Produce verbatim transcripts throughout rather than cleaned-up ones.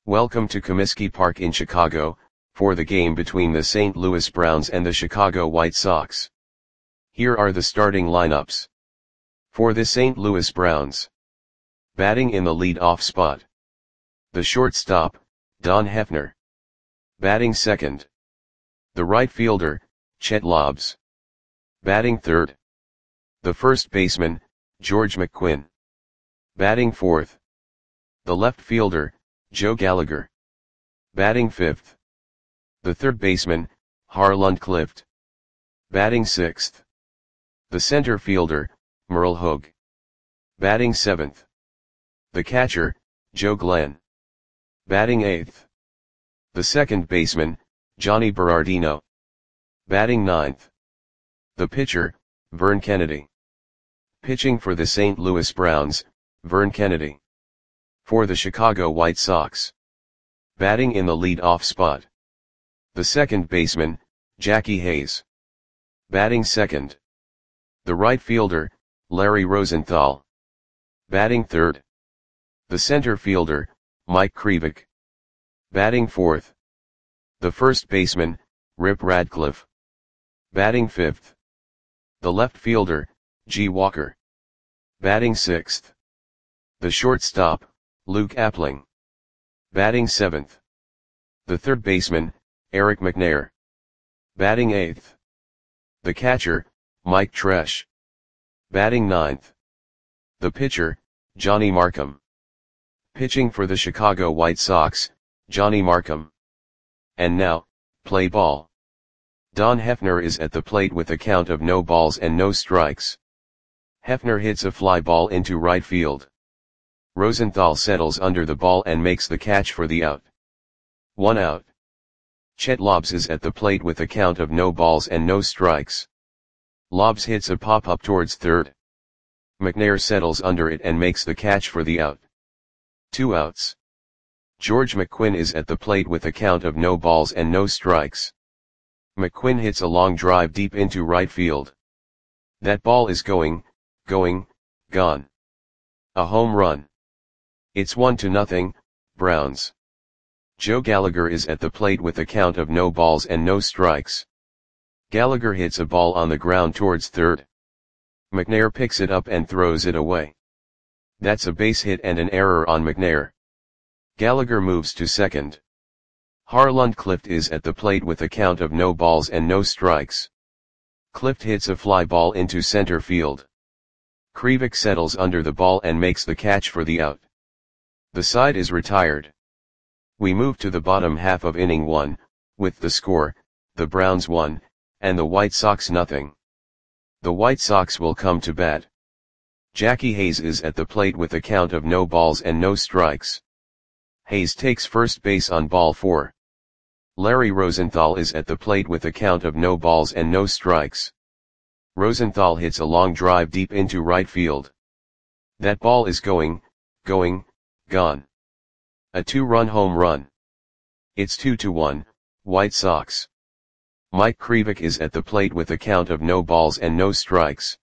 Welcome to Comiskey Park in Chicago, for the game between the Saint Louis Browns and the Chicago White Sox. Here are the starting lineups. For the Saint Louis Browns. Batting in the lead-off spot. The shortstop, Don Hefner. Batting second. The right fielder, Chet Lobbs. Batting third. The first baseman, George McQuinn. Batting fourth. The left fielder, Joe Gallagher. Batting fifth. The third baseman, Harlan Clift. Batting sixth. The center fielder, Merle Hogue. Batting seventh. The catcher, Joe Glenn. Batting eighth. The second baseman, Johnny Berardino. Batting ninth. The pitcher, Vern Kennedy. Pitching for the Saint Louis Browns, Vern Kennedy. For the Chicago White Sox. Batting in the lead-off spot. The second baseman, Jackie Hayes. Batting second. The right fielder, Larry Rosenthal. Batting third. The center fielder, Mike Krivik. Batting fourth. The first baseman, Rip Radcliffe. Batting fifth. The left fielder, G. Walker. Batting sixth. The shortstop, Luke Appling. Batting seventh. The third baseman, Eric McNair. Batting eighth. The catcher, Mike Tresh. Batting ninth. The pitcher, Johnny Markham. Pitching for the Chicago White Sox, Johnny Markham. And now, play ball. Don Hefner is at the plate with a count of no balls and no strikes. Hefner hits a fly ball into right field. Rosenthal settles under the ball and makes the catch for the out. One out. Chet Lobbs is at the plate with a count of no balls and no strikes. Lobbs hits a pop-up towards third. McNair settles under it and makes the catch for the out. Two outs. George McQuinn is at the plate with a count of no balls and no strikes. McQuinn hits a long drive deep into right field. That ball is going, going, gone. A home run. It's one to nothing, Browns. Joe Gallagher is at the plate with a count of no balls and no strikes. Gallagher hits a ball on the ground towards third. McNair picks it up and throws it away. That's a base hit and an error on McNair. Gallagher moves to second. Harlan Clift is at the plate with a count of no balls and no strikes. Clift hits a fly ball into center field. Krivik settles under the ball and makes the catch for the out. The side is retired. We move to the bottom half of inning one, with the score, the Browns one, and the White Sox nothing. The White Sox will come to bat. Jackie Hayes is at the plate with a count of no balls and no strikes. Hayes takes first base on ball four. Larry Rosenthal is at the plate with a count of no balls and no strikes. Rosenthal hits a long drive deep into right field. That ball is going, going, gone. A two-run home run. It's two to one, White Sox. Mike Krivik is at the plate with a count of no balls and no strikes.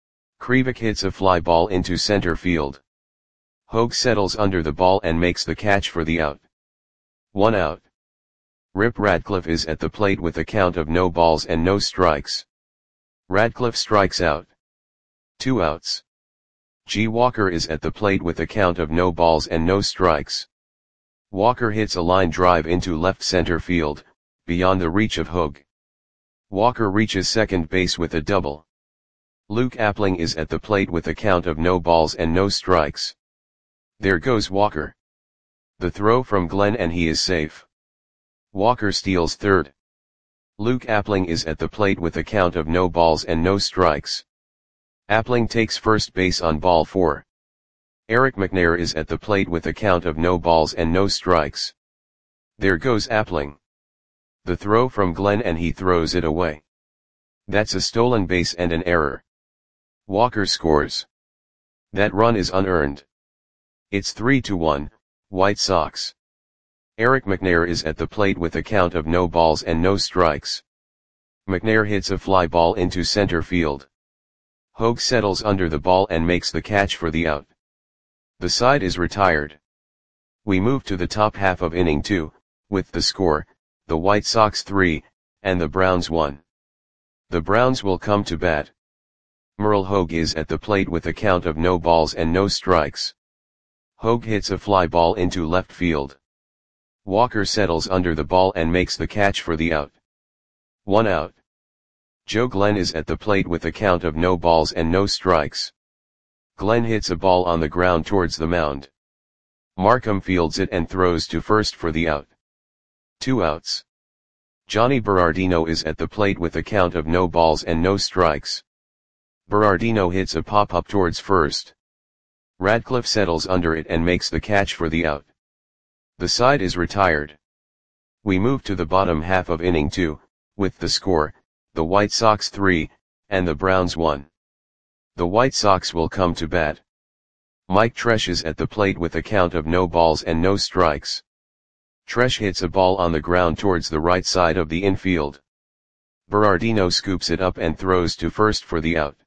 Krivik hits a fly ball into center field. Hogue settles under the ball and makes the catch for the out. One out. Rip Radcliffe is at the plate with a count of no balls and no strikes. Radcliffe strikes out. Two outs. G. Walker is at the plate with a count of no balls and no strikes. Walker hits a line drive into left center field, beyond the reach of Hogue. Walker reaches second base with a double. Luke Appling is at the plate with a count of no balls and no strikes. There goes Walker. The throw from Glenn and he is safe. Walker steals third. Luke Appling is at the plate with a count of no balls and no strikes. Appling takes first base on ball four. Eric McNair is at the plate with a count of no balls and no strikes. There goes Appling. The throw from Glenn and he throws it away. That's a stolen base and an error. Walker scores. That run is unearned. It's three to one, White Sox. Eric McNair is at the plate with a count of no balls and no strikes. McNair hits a fly ball into center field. Hogue settles under the ball and makes the catch for the out. The side is retired. We move to the top half of inning two, with the score, the White Sox three, and the Browns one. The Browns will come to bat. Merle Hogue is at the plate with a count of no balls and no strikes. Hogue hits a fly ball into left field. Walker settles under the ball and makes the catch for the out. One out. Joe Glenn is at the plate with a count of no balls and no strikes. Glenn hits a ball on the ground towards the mound. Markham fields it and throws to first for the out. Two outs. Johnny Berardino is at the plate with a count of no balls and no strikes. Berardino hits a pop-up towards first. Radcliffe settles under it and makes the catch for the out. The side is retired. We move to the bottom half of inning two, with the score, the White Sox three, and the Browns one. The White Sox will come to bat. Mike Tresh is at the plate with a count of no balls and no strikes. Tresh hits a ball on the ground towards the right side of the infield. Berardino scoops it up and throws to first for the out.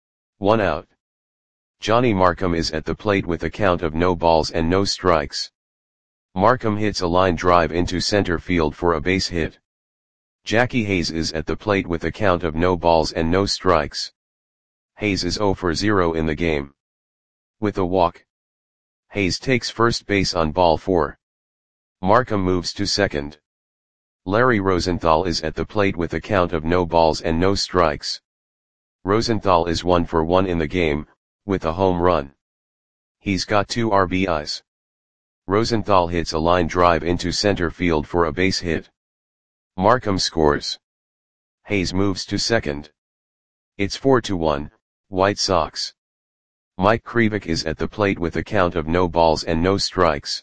One out. Johnny Markham is at the plate with a count of no balls and no strikes. Markham hits a line drive into center field for a base hit. Jackie Hayes is at the plate with a count of no balls and no strikes. Hayes is zero for zero in the game. With a walk, Hayes takes first base on ball four. Markham moves to second. Larry Rosenthal is at the plate with a count of no balls and no strikes. Rosenthal is one for one in the game, with a home run. He's got two R B Is. Rosenthal hits a line drive into center field for a base hit. Markham scores. Hayes moves to second. It's four to one, White Sox. Mike Krivik is at the plate with a count of no balls and no strikes.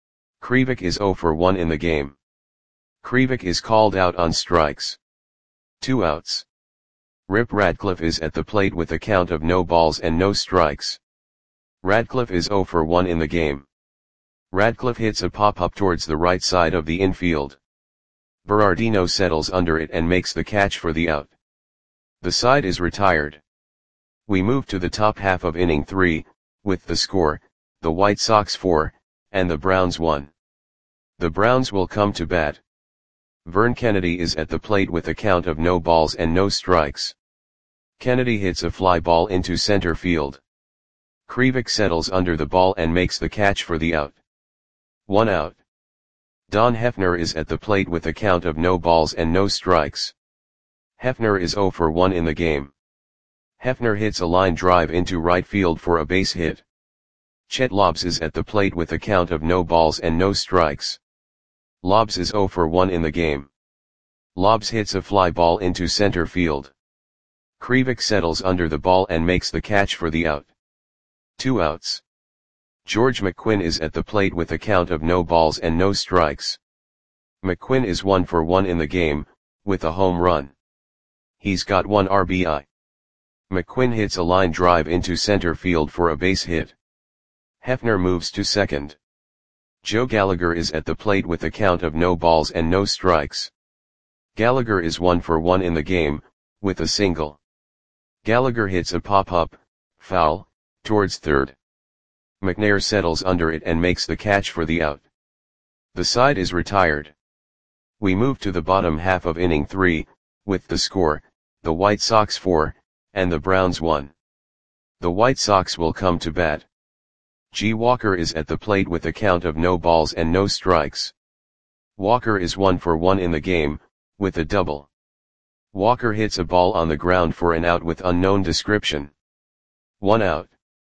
Krivik is zero for one in the game. Krivik is called out on strikes. Two outs. Rip Radcliffe is at the plate with a count of no balls and no strikes. Radcliffe is zero for one in the game. Radcliffe hits a pop-up towards the right side of the infield. Berardino settles under it and makes the catch for the out. The side is retired. We move to the top half of inning three, with the score, the White Sox four, and the Browns one. The Browns will come to bat. Vern Kennedy is at the plate with a count of no balls and no strikes. Kennedy hits a fly ball into center field. Krivik settles under the ball and makes the catch for the out. One out. Don Hefner is at the plate with a count of no balls and no strikes. Hefner is zero for one in the game. Hefner hits a line drive into right field for a base hit. Chet Lobbs is at the plate with a count of no balls and no strikes. Lobbs is zero for one in the game. Lobbs hits a fly ball into center field. Krivik settles under the ball and makes the catch for the out. Two outs. George McQuinn is at the plate with a count of no balls and no strikes. McQuinn is one for one in the game, with a home run. He's got one R B I. McQuinn hits a line drive into center field for a base hit. Hefner moves to second. Joe Gallagher is at the plate with a count of no balls and no strikes. Gallagher is one for one in the game, with a single. Gallagher hits a pop-up, foul, towards third. McNair settles under it and makes the catch for the out. The side is retired. We move to the bottom half of inning three, with the score, the White Sox four, and the Browns one. The White Sox will come to bat. G. Walker is at the plate with a count of no balls and no strikes. Walker is one for one in the game, with a double. Walker hits a ball on the ground for an out with unknown description. One out.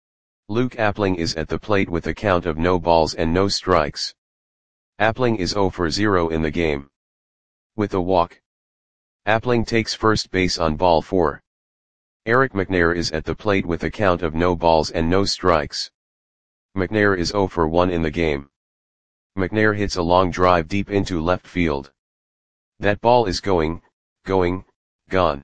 Luke Appling is at the plate with a count of no balls and no strikes. Appling is zero for zero in the game. With a walk, Appling takes first base on ball four. Eric McNair is at the plate with a count of no balls and no strikes. McNair is zero for one in the game. McNair hits a long drive deep into left field. That ball is going, going, gone.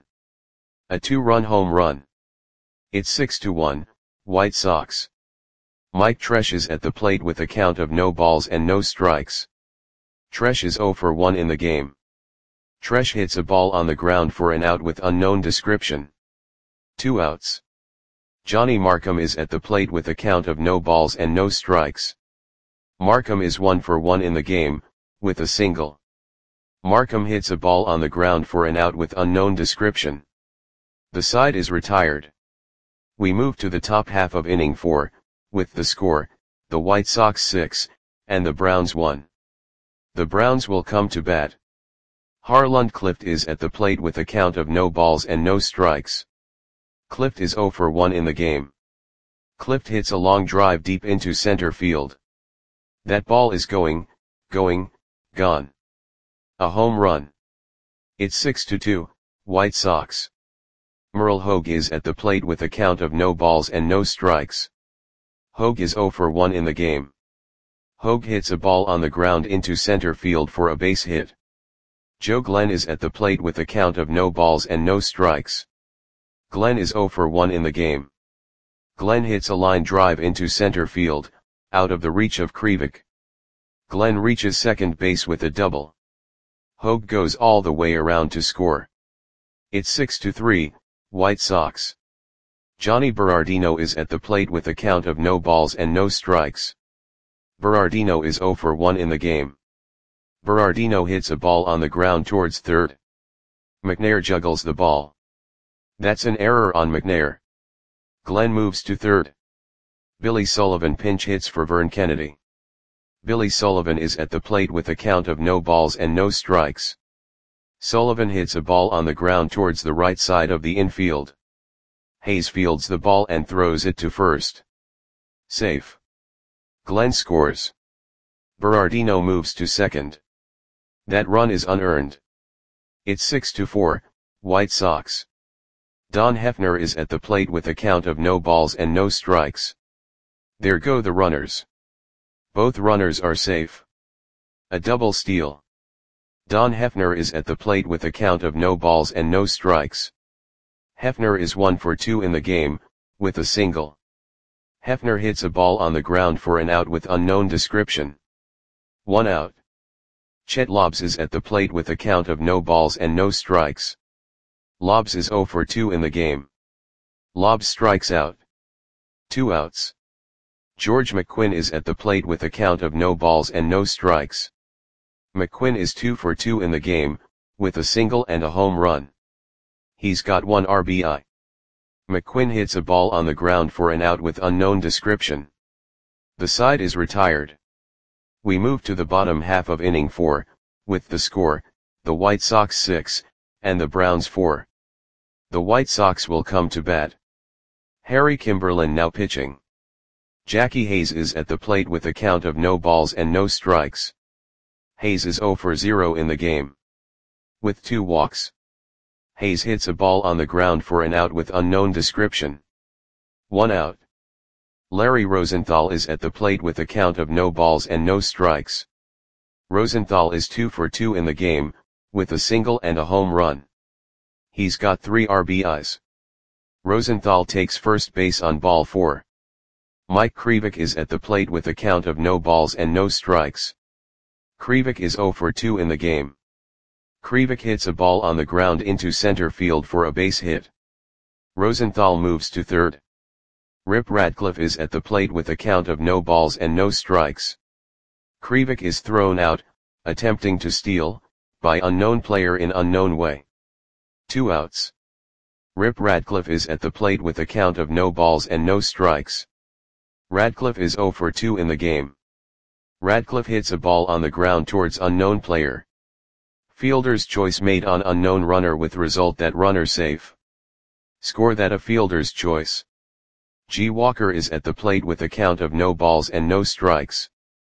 A two-run home run. It's six to one, White Sox. Mike Tresh is at the plate with a count of no balls and no strikes. Tresh is zero for one in the game. Tresh hits a ball on the ground for an out with unknown description. Two outs. Johnny Markham is at the plate with a count of no balls and no strikes. Markham is one for one in the game, with a single. Markham hits a ball on the ground for an out with unknown description. The side is retired. We move to the top half of inning four, with the score, the White Sox six, and the Browns one. The Browns will come to bat. Harland Clift is at the plate with a count of no balls and no strikes. Clift is zero for one in the game. Clift hits a long drive deep into center field. That ball is going, going, gone. A home run. It's six to two, White Sox. Merle Hogue is at the plate with a count of no balls and no strikes. Hogue is zero for one in the game. Hogue hits a ball on the ground into center field for a base hit. Joe Glenn is at the plate with a count of no balls and no strikes. Glenn is zero for one in the game. Glenn hits a line drive into center field, out of the reach of Krivik. Glenn reaches second base with a double. Hogue goes all the way around to score. It's six to three, White Sox. Johnny Berardino is at the plate with a count of no balls and no strikes. Berardino is zero for one in the game. Berardino hits a ball on the ground towards third. McNair juggles the ball. That's an error on McNair. Glenn moves to third. Billy Sullivan pinch hits for Vern Kennedy. Billy Sullivan is at the plate with a count of no balls and no strikes. Sullivan hits a ball on the ground towards the right side of the infield. Hayes fields the ball and throws it to first. Safe. Glenn scores. Berardino moves to second. That run is unearned. It's six to four, White Sox. Don Hefner is at the plate with a count of no balls and no strikes. There go the runners. Both runners are safe. A double steal. Don Hefner is at the plate with a count of no balls and no strikes. Hefner is one for two in the game, with a single. Hefner hits a ball on the ground for an out with unknown description. One out. Chet Lobbs is at the plate with a count of no balls and no strikes. Lobbs is zero for two in the game. Lobbs strikes out. Two outs. George McQuinn is at the plate with a count of no balls and no strikes. McQuinn is two for two in the game, with a single and a home run. He's got one R B I. McQuinn hits a ball on the ground for an out with unknown description. The side is retired. We move to the bottom half of inning four, with the score, the White Sox six, and the Browns four. The White Sox will come to bat. Harry Kimberlin now pitching. Jackie Hayes is at the plate with a count of no balls and no strikes. Hayes is zero for zero in the game. With two walks. Hayes hits a ball on the ground for an out with unknown description. One out. Larry Rosenthal is at the plate with a count of no balls and no strikes. Rosenthal is two for two in the game, with a single and a home run. He's got three R B Is. Rosenthal takes first base on ball four. Mike Krivik is at the plate with a count of no balls and no strikes. Krivik is zero for two in the game. Krivik hits a ball on the ground into center field for a base hit. Rosenthal moves to third. Rip Radcliffe is at the plate with a count of no balls and no strikes. Krivik is thrown out, attempting to steal, by unknown player in unknown way. Two outs. Rip Radcliffe is at the plate with a count of no balls and no strikes. Radcliffe is zero for two in the game. Radcliffe hits a ball on the ground towards unknown player. Fielder's choice made on unknown runner with result that runner safe. Score that a fielder's choice. G. Walker is at the plate with a count of no balls and no strikes.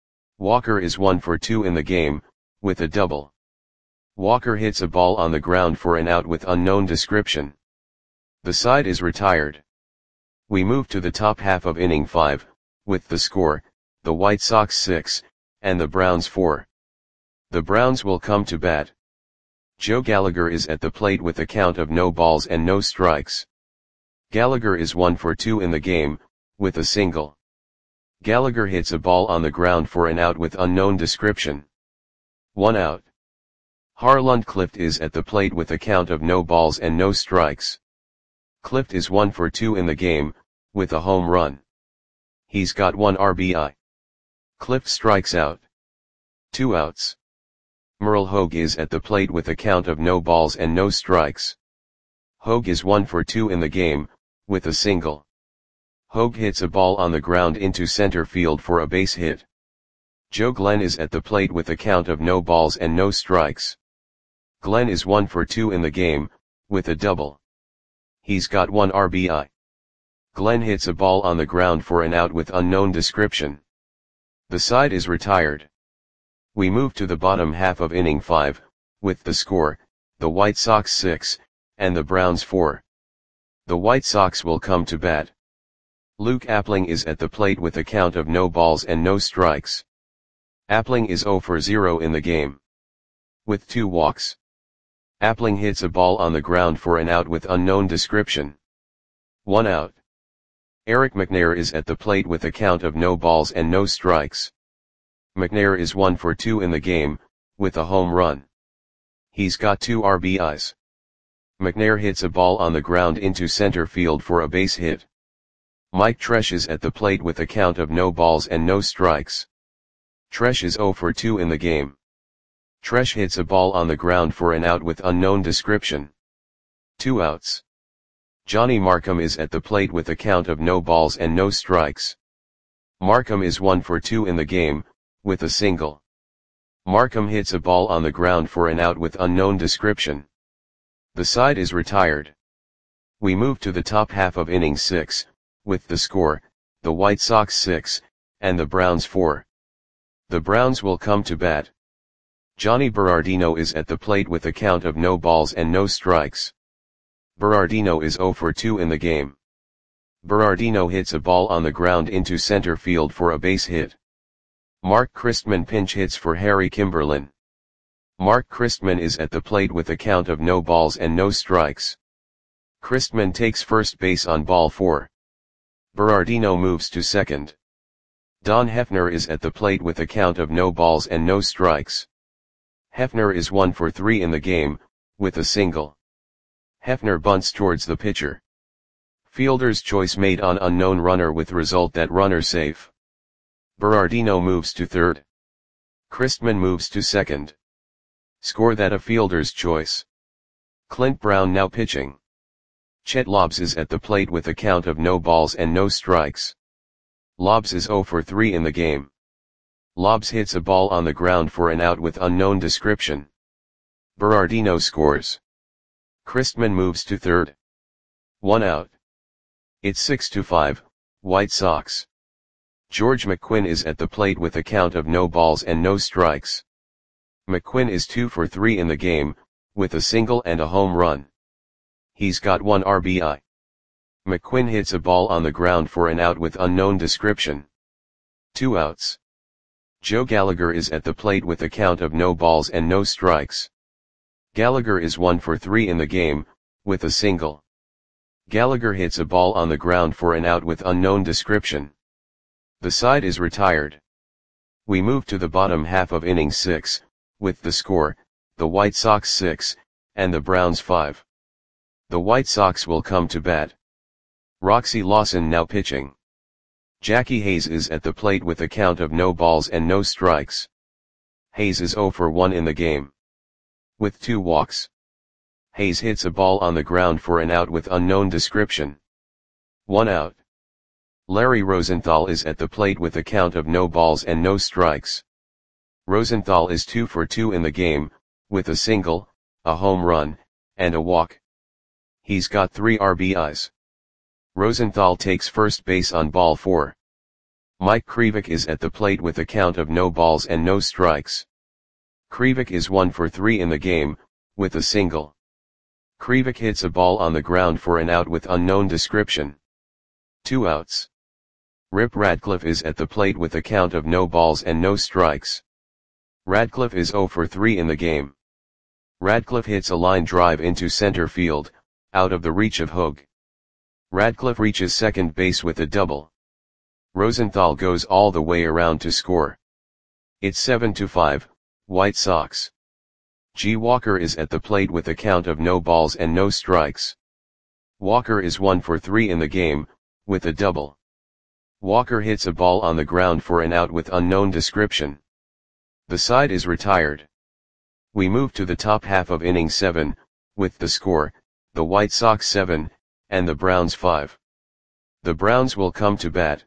Walker is one for two in the game, with a double. Walker hits a ball on the ground for an out with unknown description. The side is retired. We move to the top half of inning five, with the score, the White Sox six, and the Browns four. The Browns will come to bat. Joe Gallagher is at the plate with a count of no balls and no strikes. Gallagher is one for two in the game, with a single. Gallagher hits a ball on the ground for an out with unknown description. One out. Harland Clift is at the plate with a count of no balls and no strikes. Clift is one for two in the game, with a home run. He's got one R B I. Cliff strikes out. Two outs. Merle Hogue is at the plate with a count of no balls and no strikes. Hogue is one for two in the game, with a single. Hogue hits a ball on the ground into center field for a base hit. Joe Glenn is at the plate with a count of no balls and no strikes. Glenn is one for two in the game, with a double. He's got one R B I. Glenn hits a ball on the ground for an out with unknown description. The side is retired. We move to the bottom half of inning five, with the score, the White Sox six, and the Browns four. The White Sox will come to bat. Luke Appling is at the plate with a count of no balls and no strikes. Appling is zero for zero in the game. With two walks. Appling hits a ball on the ground for an out with unknown description. One out. Eric McNair is at the plate with a count of no balls and no strikes. McNair is one for two in the game, with a home run. He's got two R B Is. McNair hits a ball on the ground into center field for a base hit. Mike Tresh is at the plate with a count of no balls and no strikes. Tresh is zero for two in the game. Tresh hits a ball on the ground for an out with unknown description. Two outs. Johnny Markham is at the plate with a count of no balls and no strikes. Markham is one for two in the game, with a single. Markham hits a ball on the ground for an out with unknown description. The side is retired. We move to the top half of inning six, with the score, the White Sox six, and the Browns four. The Browns will come to bat. Johnny Berardino is at the plate with a count of no balls and no strikes. Berardino is zero for two in the game. Berardino hits a ball on the ground into center field for a base hit. Mark Christman pinch hits for Harry Kimberlin. Mark Christman is at the plate with a count of no balls and no strikes. Christman takes first base on ball four. Berardino moves to second. Don Hefner is at the plate with a count of no balls and no strikes. Hefner is one for three in the game, with a single. Hefner bunts towards the pitcher. Fielder's choice made on unknown runner with result that runner safe. Berardino moves to third. Christman moves to second. Score that a fielder's choice. Clint Brown now pitching. Chet Lobbs is at the plate with a count of no balls and no strikes. Lobbs is zero for three in the game. Lobbs hits a ball on the ground for an out with unknown description. Berardino scores. Christman moves to third. One out. It's six to five, White Sox. George McQuinn is at the plate with a count of no balls and no strikes. McQuinn is two for three in the game, with a single and a home run. He's got one R B I. McQuinn hits a ball on the ground for an out with unknown description. Two outs. Joe Gallagher is at the plate with a count of no balls and no strikes. Gallagher is one for three in the game, with a single. Gallagher hits a ball on the ground for an out with unknown description. The side is retired. We move to the bottom half of inning six, with the score, the White Sox six, and the Browns five. The White Sox will come to bat. Roxy Lawson now pitching. Jackie Hayes is at the plate with a count of no balls and no strikes. Hayes is zero for one in the game. With two walks. Hayes hits a ball on the ground for an out with unknown description. One out. Larry Rosenthal is at the plate with a count of no balls and no strikes. Rosenthal is two for two in the game, with a single, a home run, and a walk. He's got three R B Is. Rosenthal takes first base on ball four. Mike Krivik is at the plate with a count of no balls and no strikes. Krivik is one for three in the game, with a single. Krivik hits a ball on the ground for an out with unknown description. Two outs. Rip Radcliffe is at the plate with a count of no balls and no strikes. Radcliffe is zero for three in the game. Radcliffe hits a line drive into center field, out of the reach of Hogue. Radcliffe reaches second base with a double. Rosenthal goes all the way around to score. It's seven to five, White Sox. G. Walker is at the plate with a count of no balls and no strikes. Walker is one for three in the game, with a double. Walker hits a ball on the ground for an out with unknown description. The side is retired. We move to the top half of inning seven, with the score, the White Sox seven, and the Browns five. The Browns will come to bat.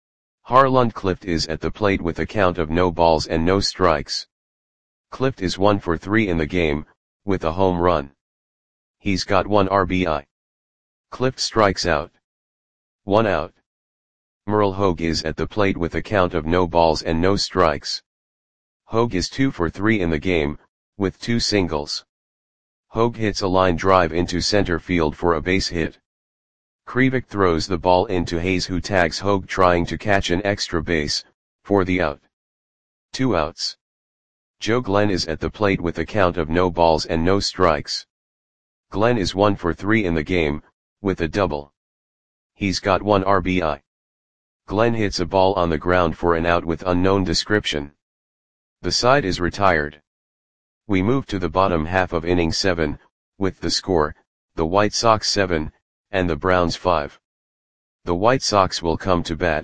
Harlund Clift is at the plate with a count of no balls and no strikes. Clift is one for three in the game, with a home run. He's got one R B I. Clift strikes out. One out. Merle Hogue is at the plate with a count of no balls and no strikes. Hogue is two for three in the game, with two singles. Hogue hits a line drive into center field for a base hit. Krivik throws the ball into Hayes, who tags Hogue trying to catch an extra base, for the out. Two outs. Joe Glenn is at the plate with a count of no balls and no strikes. Glenn is one for three in the game, with a double. He's got one R B I. Glenn hits a ball on the ground for an out with unknown description. The side is retired. We move to the bottom half of inning seven, with the score, the White Sox seven, and the Browns five. The White Sox will come to bat.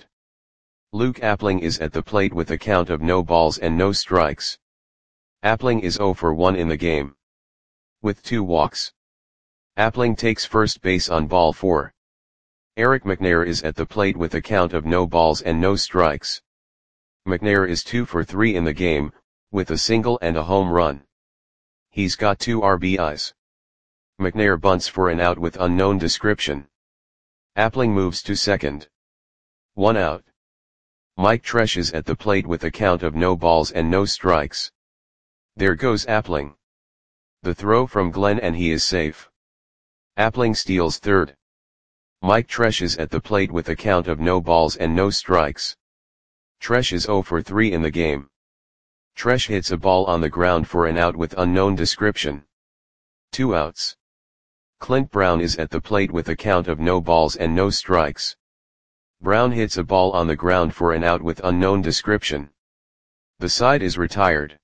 Luke Appling is at the plate with a count of no balls and no strikes. Appling is zero for one in the game, with two walks. Appling takes first base on ball four. Eric McNair is at the plate with a count of no balls and no strikes. McNair is two for three in the game, with a single and a home run. He's got two R B Is. McNair bunts for an out with unknown description. Appling moves to second. One out. Mike Tresh is at the plate with a count of no balls and no strikes. There goes Appling. The throw from Glenn, and he is safe. Appling steals third. Mike Tresh is at the plate with a count of no balls and no strikes. Tresh is zero for three in the game. Tresh hits a ball on the ground for an out with unknown description. Two outs. Clint Brown is at the plate with a count of no balls and no strikes. Brown hits a ball on the ground for an out with unknown description. The side is retired.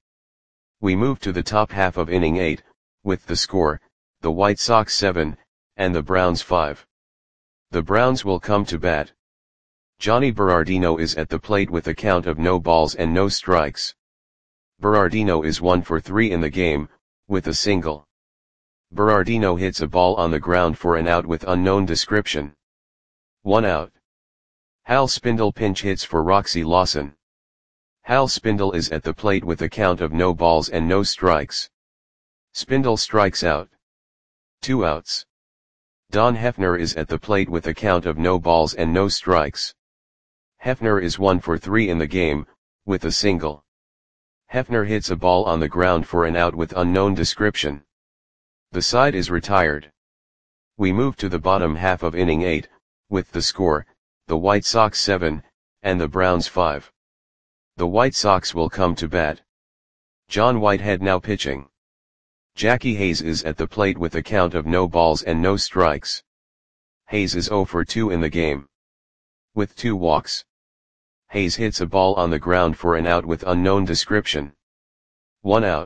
We move to the top half of inning eight, with the score, the White Sox seven, and the Browns five. The Browns will come to bat. Johnny Berardino is at the plate with a count of no balls and no strikes. Berardino is one for three in the game, with a single. Berardino hits a ball on the ground for an out with unknown description. One out. Hal Spindle pinch hits for Roxy Lawson. Hal Spindle is at the plate with a count of no balls and no strikes. Spindle strikes out. Two outs. Don Hefner is at the plate with a count of no balls and no strikes. Hefner is one for three in the game, with a single. Hefner hits a ball on the ground for an out with unknown description. The side is retired. We move to the bottom half of inning eight, with the score, the White Sox seven, and the Browns five. The White Sox will come to bat. John Whitehead now pitching. Jackie Hayes is at the plate with a count of no balls and no strikes. Hayes is zero for two in the game, with two walks. Hayes hits a ball on the ground for an out with unknown description. One out.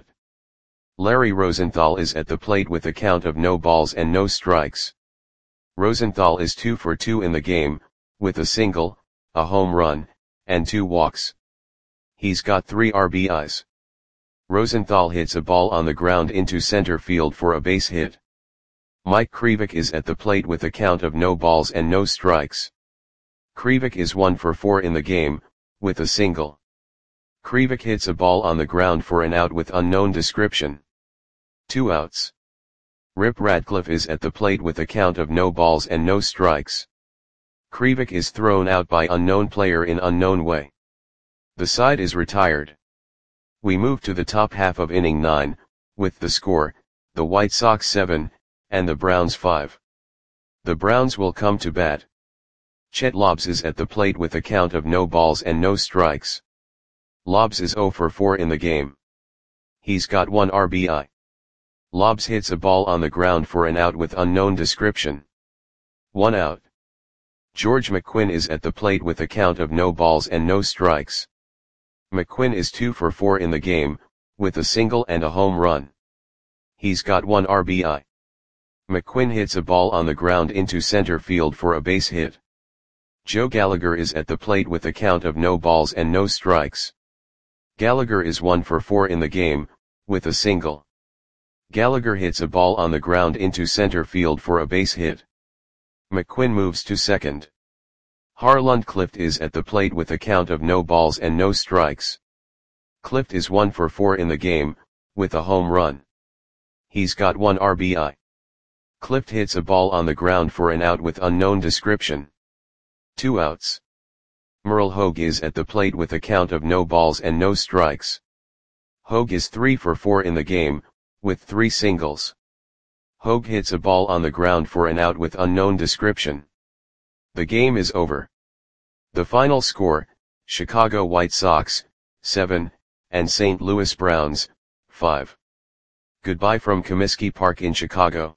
Larry Rosenthal is at the plate with a count of no balls and no strikes. Rosenthal is two for two in the game, with a single, a home run, and two walks. He's got three R B Is. Rosenthal hits a ball on the ground into center field for a base hit. Mike Krivik is at the plate with a count of no balls and no strikes. Krivik is one for four in the game, with a single. Krivik hits a ball on the ground for an out with unknown description. Two outs. Rip Radcliffe is at the plate with a count of no balls and no strikes. Krivik is thrown out by unknown player in unknown way. The side is retired. We move to the top half of inning nine, with the score, the White Sox seven, and the Browns five. The Browns will come to bat. Chet Lobbs is at the plate with a count of no balls and no strikes. Lobbs is zero for four in the game. He's got one R B I. Lobbs hits a ball on the ground for an out with unknown description. One out. George McQuinn is at the plate with a count of no balls and no strikes. McQuinn is two for four in the game, with a single and a home run. He's got one R B I. McQuinn hits a ball on the ground into center field for a base hit. Joe Gallagher is at the plate with a count of no balls and no strikes. Gallagher is one for four in the game, with a single. Gallagher hits a ball on the ground into center field for a base hit. McQuinn moves to second. Harland Clift is at the plate with a count of no balls and no strikes. Clift is one for four in the game, with a home run. He's got one R B I. Clift hits a ball on the ground for an out with unknown description. Two outs. Merle Hogue is at the plate with a count of no balls and no strikes. Hogue is three for four in the game, with three singles. Hogue hits a ball on the ground for an out with unknown description. The game is over. The final score, Chicago White Sox, seven, and Saint Louis Browns, five. Goodbye from Comiskey Park in Chicago.